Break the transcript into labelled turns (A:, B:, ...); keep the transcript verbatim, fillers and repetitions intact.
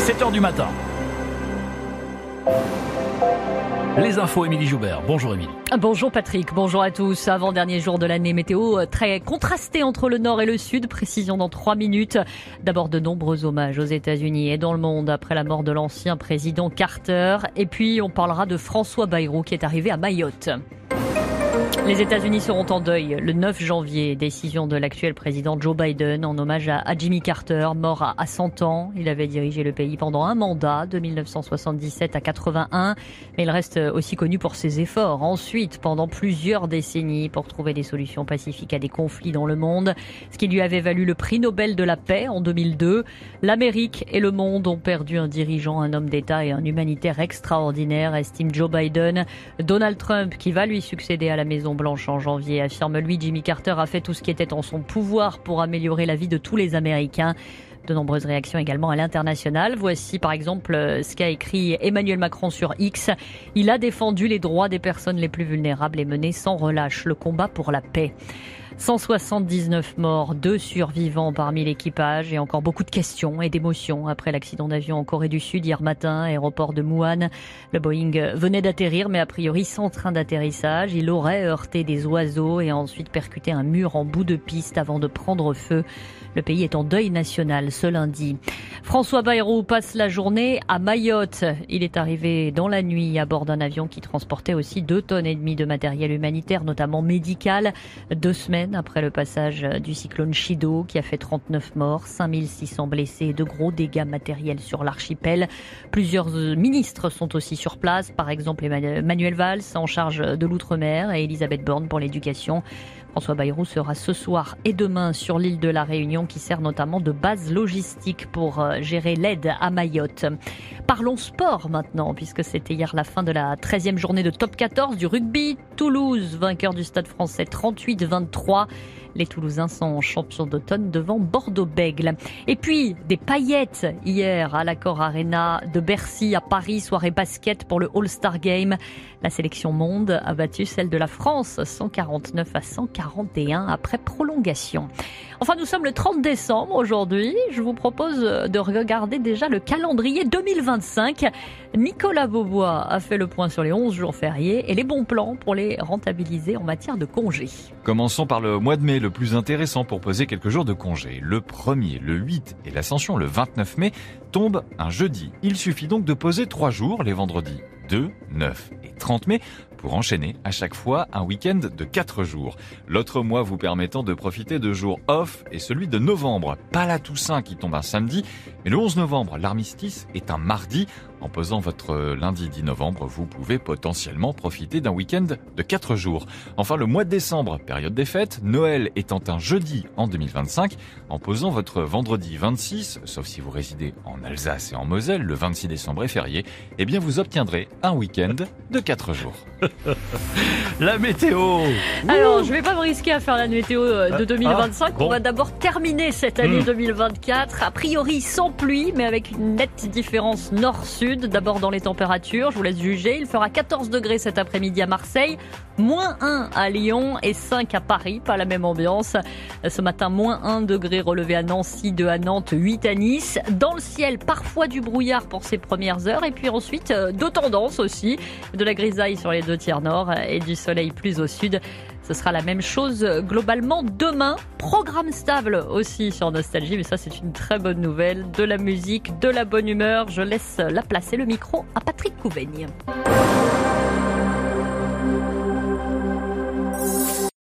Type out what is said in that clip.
A: sept heures du matin. Les infos, Émilie Joubert. Bonjour Émilie.
B: Bonjour Patrick, bonjour à tous. Avant-dernier jour de l'année, météo très contrastée entre le nord et le sud. Précision dans trois minutes. D'abord de nombreux hommages aux États-Unis et dans le monde après la mort de l'ancien président Carter. Et puis on parlera de François Bayrou qui est arrivé à Mayotte. Les États-Unis seront en deuil le neuf janvier. Décision de l'actuel président Joe Biden en hommage à Jimmy Carter, mort à cent ans. Il avait dirigé le pays pendant un mandat, de mille neuf cent soixante-dix-sept à quatre-vingt-un. Mais il reste aussi connu pour ses efforts. Ensuite, pendant plusieurs décennies, pour trouver des solutions pacifiques à des conflits dans le monde. Ce qui lui avait valu le prix Nobel de la paix en deux mille deux. L'Amérique et le monde ont perdu un dirigeant, un homme d'État et un humanitaire extraordinaire, estime Joe Biden. Donald Trump, qui va lui succéder à la Maison Blanche en janvier, affirme lui Jimmy Carter a fait tout ce qui était en son pouvoir pour améliorer la vie de tous les Américains. De nombreuses réactions également à l'international. Voici par exemple ce qu'a écrit Emmanuel Macron sur X. Il a défendu les droits des personnes les plus vulnérables et mené sans relâche le combat pour la paix. cent soixante-dix-neuf morts, deux survivants parmi l'équipage et encore beaucoup de questions et d'émotions après l'accident d'avion en Corée du Sud hier matin, aéroport de Muan. Le Boeing venait d'atterrir mais a priori sans train d'atterrissage. Il aurait heurté des oiseaux et ensuite percuté un mur en bout de piste avant de prendre feu. Le pays est en deuil national ce lundi. François Bayrou passe la journée à Mayotte. Il est arrivé dans la nuit à bord d'un avion qui transportait aussi deux tonnes et demie de matériel humanitaire, notamment médical. Deux semaines après le passage du cyclone Chido qui a fait trente-neuf morts, cinq mille six cents blessés et de gros dégâts matériels sur l'archipel. Plusieurs ministres sont aussi sur place, par exemple Manuel Valls en charge de l'outre-mer et Elisabeth Borne pour l'éducation. François Bayrou sera ce soir et demain sur l'île de la Réunion qui sert notamment de base logistique pour gérer l'aide à Mayotte. Parlons sport maintenant puisque c'était hier la fin de la treizième journée de top quatorze du rugby. Toulouse, vainqueur du Stade Français trente-huit vingt-trois. Les Toulousains sont champions d'automne devant Bordeaux-Bègles. Et puis, des paillettes hier à l'Accor Arena de Bercy à Paris, soirée basket pour le All-Star Game. La sélection monde a battu celle de la France, cent quarante-neuf à cent quarante et un après prolongation. Enfin, nous sommes le trente décembre aujourd'hui. Je vous propose de regarder déjà le calendrier deux mille vingt-cinq. Nicolas Beaubois a fait le point sur les onze jours fériés et les bons plans pour les rentabiliser en matière de congés.
C: Commençons par le mois de mai, le plus intéressant pour poser quelques jours de congé. Le premier, le huit et l'Ascension, le vingt-neuf mai, tombent un jeudi. Il suffit donc de poser trois jours, les vendredis deux, neuf et trente mai, pour enchaîner à chaque fois un week-end de quatre jours. L'autre mois vous permettant de profiter de jours off est celui de novembre. Pas la Toussaint qui tombe un samedi, mais le onze novembre, l'armistice est un mardi. En posant votre lundi dix novembre, vous pouvez potentiellement profiter d'un week-end de quatre jours. Enfin, le mois de décembre, période des fêtes, Noël étant un jeudi en deux mille vingt-cinq, en posant votre vendredi vingt-six, sauf si vous résidez en Alsace et en Moselle, le vingt-six décembre est férié, eh bien vous obtiendrez un week-end de quatre jours.
A: La météo.
B: Alors, je vais pas me risquer à faire la météo de deux mille vingt-cinq.
A: Ah, bon.
B: On va d'abord terminer cette année
A: mmh.
B: deux mille vingt-quatre. A priori sans pluie, mais avec une nette différence nord-sud. D'abord dans les températures, je vous laisse juger. Il fera quatorze degrés cet après-midi à Marseille, moins un à Lyon et cinq à Paris. Pas la même ambiance. Ce matin, moins un degré relevé à Nancy, deux à Nantes, huit à Nice. Dans le ciel, parfois du brouillard pour ces premières heures. Et puis ensuite, deux tendances aussi. De la grisaille sur les deux tiers nord et du soleil plus au sud. Ce sera la même chose globalement demain. Programme stable aussi sur Nostalgie, mais ça c'est une très bonne nouvelle. De la musique, de la bonne humeur. Je laisse la place et le micro à Patrick Couveigne.